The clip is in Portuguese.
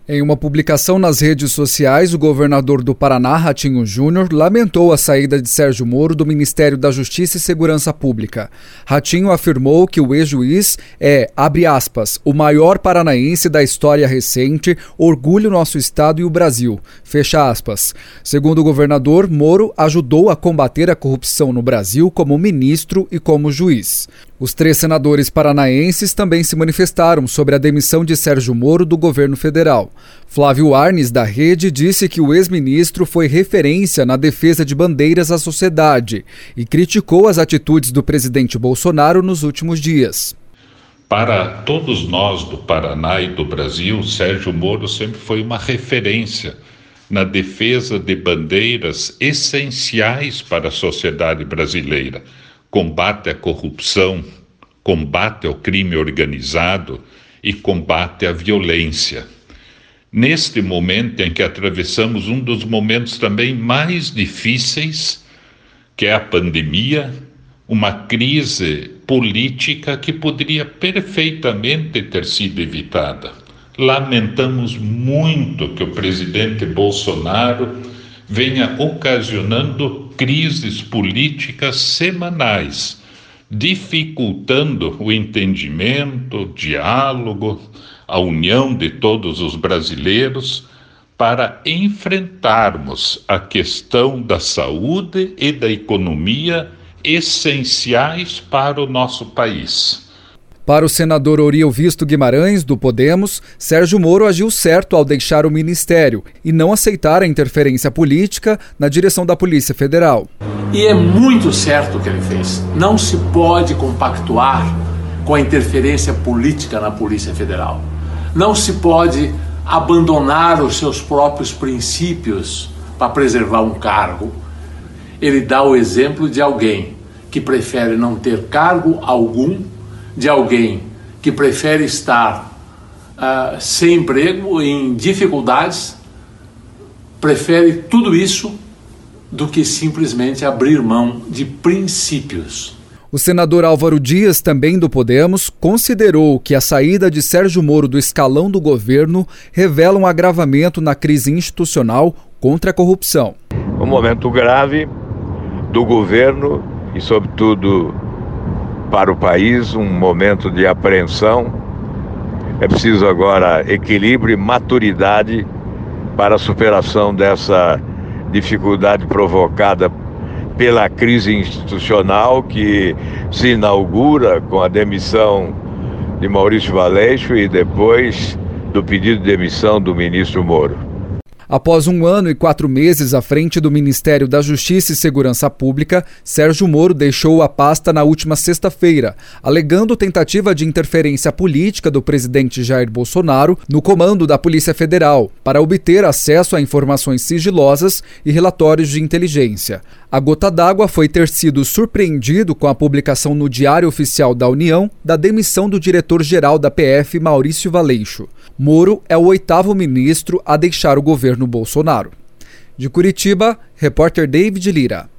Em uma publicação nas redes sociais, o governador do Paraná, Ratinho Júnior, lamentou a saída de Sérgio Moro do Ministério da Justiça e Segurança Pública. Ratinho afirmou que o ex-juiz é, abre aspas, o maior paranaense da história recente, orgulho nosso estado e o Brasil, fecha aspas. Segundo o governador, Moro ajudou a combater a corrupção no Brasil como ministro e como juiz. Os 3 senadores paranaenses também se manifestaram sobre a demissão de Sérgio Moro do governo federal. Flávio Arnes, da Rede, disse que o ex-ministro foi referência na defesa de bandeiras à sociedade e criticou as atitudes do presidente Bolsonaro nos últimos dias. Para todos nós do Paraná e do Brasil, Sérgio Moro sempre foi uma referência na defesa de bandeiras essenciais para a sociedade brasileira. Combate à corrupção, combate ao crime organizado e combate à violência. Neste momento em que atravessamos um dos momentos também mais difíceis, que é a pandemia, uma crise política que poderia perfeitamente ter sido evitada. Lamentamos muito que o presidente Bolsonaro venha ocasionando crises políticas semanais, dificultando o entendimento, o diálogo, a união de todos os brasileiros para enfrentarmos a questão da saúde e da economia essenciais para o nosso país. Para o senador Oriovisto Guimarães, do Podemos, Sérgio Moro agiu certo ao deixar o ministério e não aceitar a interferência política na direção da Polícia Federal. E é muito certo o que ele fez. Não se pode compactuar com a interferência política na Polícia Federal. Não se pode abandonar os seus próprios princípios para preservar um cargo. Ele dá o exemplo de alguém que prefere não ter cargo algum, de alguém que prefere estar sem emprego, em dificuldades, prefere tudo isso do que simplesmente abrir mão de princípios. O senador Álvaro Dias, também do Podemos, considerou que a saída de Sérgio Moro do escalão do governo revela um agravamento na crise institucional contra a corrupção. Um momento grave do governo e, sobretudo, para o país, um momento de apreensão. É preciso agora equilíbrio e maturidade para a superação dessa dificuldade provocada pela crise institucional que se inaugura com a demissão de Maurício Valeixo e depois do pedido de demissão do ministro Moro. Após 1 ano e 4 meses à frente do Ministério da Justiça e Segurança Pública, Sérgio Moro deixou a pasta na última sexta-feira, alegando tentativa de interferência política do presidente Jair Bolsonaro no comando da Polícia Federal, para obter acesso a informações sigilosas e relatórios de inteligência. A gota d'água foi ter sido surpreendido com a publicação no Diário Oficial da União da demissão do diretor-geral da PF, Maurício Valeixo. Moro é o 8º ministro a deixar o governo Bolsonaro. De Curitiba, repórter David Lira.